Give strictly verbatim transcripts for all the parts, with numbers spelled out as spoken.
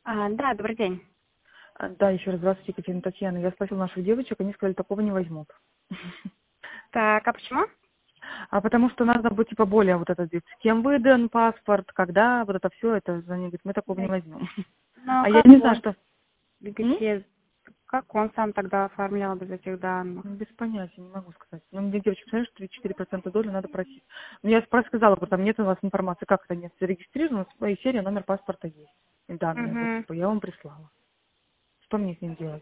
А, да, добрый день. А, Да, еще раз здравствуйте, Екатерина Татьяна. Я спросила наших девочек, они сказали, такого не возьмут. Так, а почему? А потому что надо быть типа более вот это, с кем выдан паспорт, когда, вот это все, это, они говорят, мы такого не возьмем. Ну, А я как не знаю, он, что... М? где, как он сам тогда оформлял без этих данных? Без понятия, не могу сказать. Ну, мне девочки сказали, что три-четыре процента доли надо просить. Но я просто сказала, говорю, там нет у вас информации, как это нет зарегистрировано, и серия, номер паспорта есть. И данные, вот, Угу. типа, я вам прислала. Что мне с ним делать?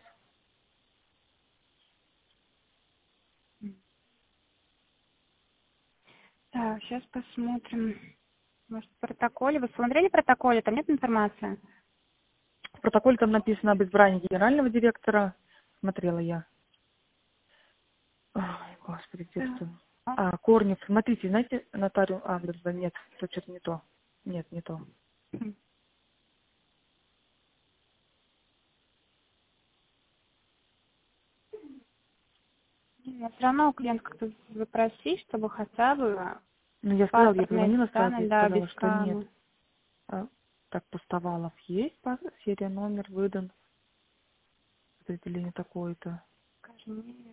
Так, сейчас посмотрим. Может, в протоколе. Вы смотрели протоколе? Там нет информации? В протоколе там написано об избрании генерального директора. Смотрела я. Ой, господи, где Да. что? А, А, Корнев. Смотрите, знаете, нотариус... А, да, да, нет, тут что-то не то. Нет, не то. м. Но все равно у клиента как-то запросить, чтобы хотя бы Ну, я сказала, я паспортные позвонила сразу данные, и да, без сказала, что нет. скана. А, так, Пустовалов есть, па- серия, номер выдан, определение такое-то. Скажи мне.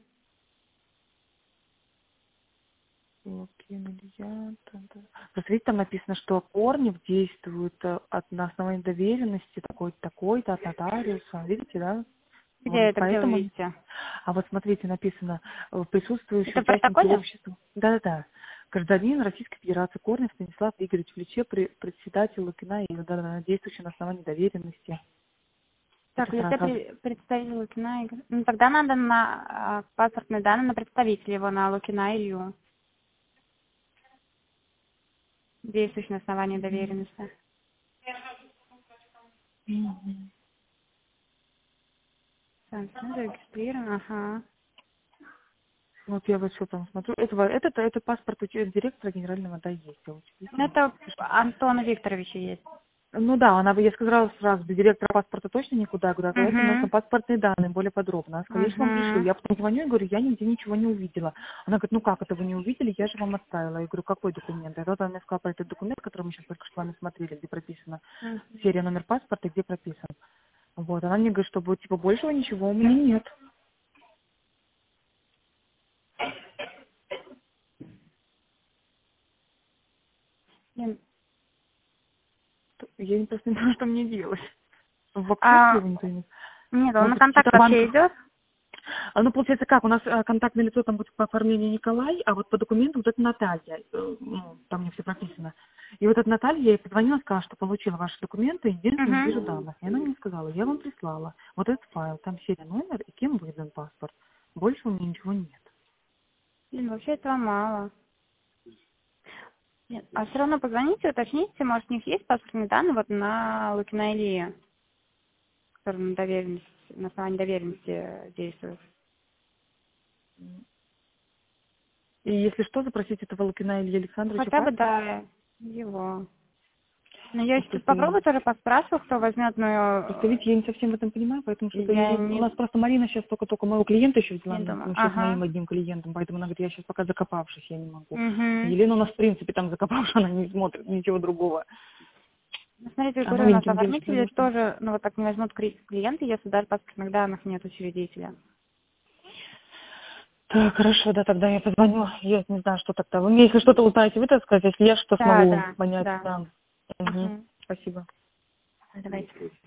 Лукин Илья. та-та. Просто видите, там написано, что Корнев действует э, от, на основании доверенности такой-то, такой-то, от нотариуса. Видите, да? Где Вот, это, где вы поэтому... видите? А вот смотрите, написано, э, присутствующие Это в участники протоколе? общества. Да-да-да. Гражданин Российской Федерации Корнев Станислав Игоревич Влече, при- председатель Лукина и да-да-да, действующий на основании доверенности. Так, Это лице сразу. при- представителя Лукина Игоря. Ну, тогда надо на а, паспортные данные на представителя его, на Лукина Илью, действующий на основании доверенности. Мгм. Так, ну, зарегистрирован, ага. Вот я вот что там смотрю. Этого, этот, этот паспорт у тебя- директора генерального, да, есть. а вот Ну, видите? это Антона Викторовича есть. Ну да, она бы, я сказала сразу, до директора паспорта точно никуда, я говорю, а это нужно Угу, паспортные данные более подробно. Она сказала, я же вам пришлю. угу. Я потом звоню и говорю, я нигде ничего не увидела. Она говорит, ну как это вы не увидели, я же вам оставила. Я говорю, какой документ? И вот она мне сказала про этот документ, который мы сейчас только что с вами смотрели, где прописано серия, номер паспорта, где прописан. Вот, она мне говорит, что будет, типа, большего ничего у меня нет. Блин. Я не просто не знаю, что мне делать. Вообще, что А, я не понимаю. нет, он Может на быть, контакт какие-то вообще банки. идет? А, ну, получается, как? У нас э, контактное лицо там будет по оформлению Николай, а вот по документу вот это Наталья. Э, ну, там мне все прописано. И вот эта Наталья, я ей позвонила, сказала, что получила ваши документы, единственное, не вижу Угу. данных. И она мне сказала, я вам прислала вот этот файл, там серия, номер и кем выдан паспорт. Больше у меня ничего нет. Блин, вообще этого мало. Нет, а все равно позвоните, уточните, может, у них есть паспортные данные вот на Лукина Илью, который на доверенности, на основании доверенности действует. И если что, запросите этого Лукина Ильи Александровича Хотя бы, паспорт. да, его. Но я Ну, еще тут просто, попробую тоже поспрашиваю, кто возьмет, просто, но видите, я не совсем в этом понимаю, поэтому э, что-то я я... У не, нас просто Марина сейчас только-только моего клиента еще взяла, не ну, думаю. еще с Ага. моим одним клиентом, поэтому она говорит, я сейчас пока закопавшись, я не могу. Угу. Елена у нас, в принципе, там закопавшись, она не смотрит ничего другого. Ну, смотрите, я А говорю, у нас новеньким девочкам оформители нужно. тоже, ну, вот так не возьмут кли- клиенты, если даже паспортных данных нет учредителя. Так, хорошо, да, тогда я позвоню. Я не знаю, что тогда. Вы мне, если что-то узнаете, вы так сказать, если я что Да, смогу да, понять, да. да. Угу. Угу. Спасибо. Давайте.